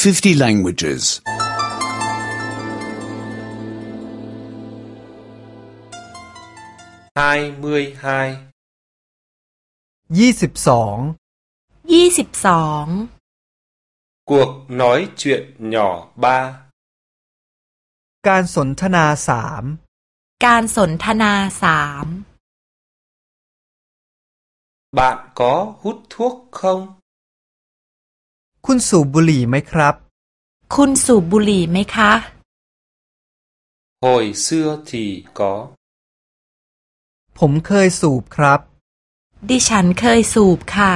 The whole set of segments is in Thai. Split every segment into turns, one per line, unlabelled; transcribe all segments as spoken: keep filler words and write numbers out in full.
fifty languages.
hai mươi hai
ยี่สิบสอง
ยี่สิบสอง
Cuộc nói chuyện nhỏ ba
การสนทนาสาม
การสนทนาสาม
Bạn có hút thuốc không?
คุณสูบบุหรี่ไหมครับ
คุณสูบบุหรี่ไหมคะ
Hồi xưa thì có.
ผมเคยสูบครับ
ดิฉันเคยสูบค่ะ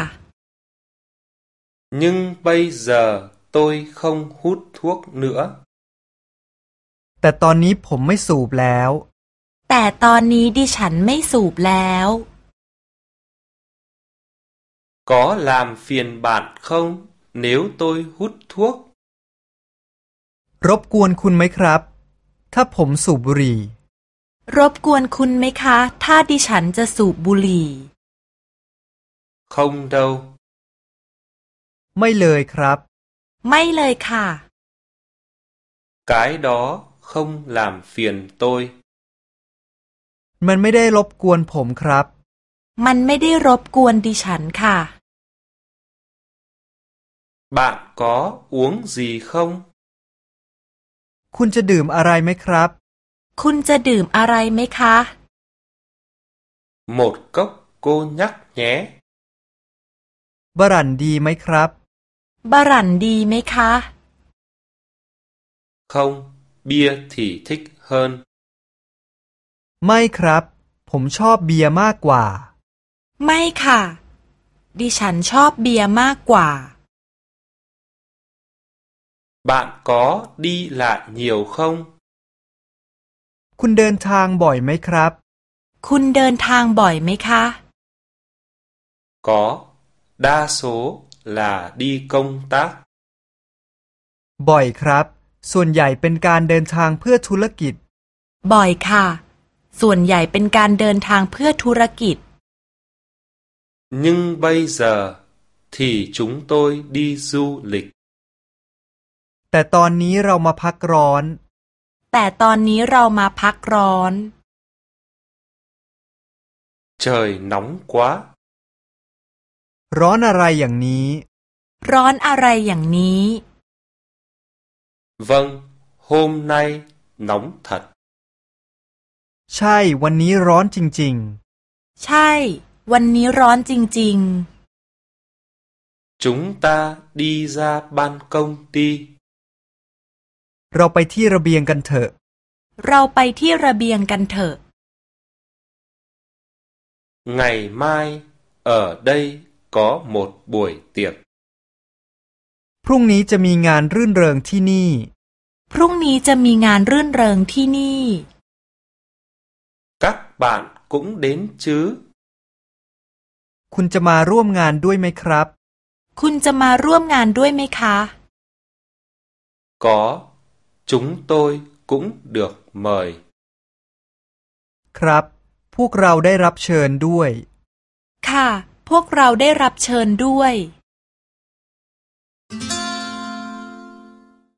Nhưng bây giờ tôi không hút thuốc nữa.
แต่ตอนนี้ผมไม่สูบแล้ว
แต่ตอนนี้ดิฉันไม่สูบแล้ว
Có làm phiền bạn không nếu tôi hút thuốc?
รบกวนคุณไหมครับ ถ้าผมสูบบุหรี่
รบกวนคุณไหมคะ ถ้าดิฉันจะสูบบุหรี่
Không đâu.
ไม่เลยครับ
ไม่เลยค่ะ
Cái đó không làm phiền tôi.
มันไม่ได้รบกวนผมครับ
มันไม่ได้รบกวนดิฉันค่ะ
Bạn có uống gì không?
คุณจะดื่มอะไรไหมครับ
คุณจะดื่มอะไรไหมคะ
Một cốc cô nhắc nhé.
บรันดีไหมครับ
บรันดีไหมคะ
Không, bia thì thích hơn.
ไม่ครับ ผมชอบเบียร์มากกว่า
ไม่ค่ะ ดิฉันชอบเบียร์มากกว่า
Bạn có đi lại nhiều không?
คุณเดินทางบ่อยไหมครับ
คุณเดินทางบ่อยไหมคะ
Có, đa số là đi công tác.
บ่อยครับ ส่วนใหญ่เป็นการเดินทางเพื่อธุรกิจ
บ่อยค่ะ ส่วนใหญ่เป็นการเดินทางเพื่อธุรกิจ
Nhưng bây giờ thì chúng tôi đi du lịch.
แต่ตอนนี้เรามาพักร้อน
แต่ตอนนี้เรามาพักร้อน
Trời nóng quá.
ร้อนอะไรอย่างนี้
ร้อนอะไรอย่างนี้
Vâng, hôm nay nóng thật.
ใช่วันนี้ร้อนจริง
ใช่ วันนี้ร้อนจริง
Chúng ta đi ra ban công đi.
ๆ เราไปที่ระเบียงกันเถอะ
ๆ เราไปที่ระเบียงกันเถอะ
Ngày mai ở đây có một buổi tiệc.
พรุ่งนี้จะมีงานรื่นเริงที่นี่
พรุ่งนี้จะมีงานรื่นเริงที่นี่
Các bạn cũng đến chứ?
คุณจะมาร่วมงานด้วยไหมครับ
คุณจะมาร่วมงานด้วยไหมคะ
Có, chúng tôi cũng được mời.
ครับ พวกเราได้รับเชิญด้วย
ค่ะ พวกเราได้รับเชิญด้วย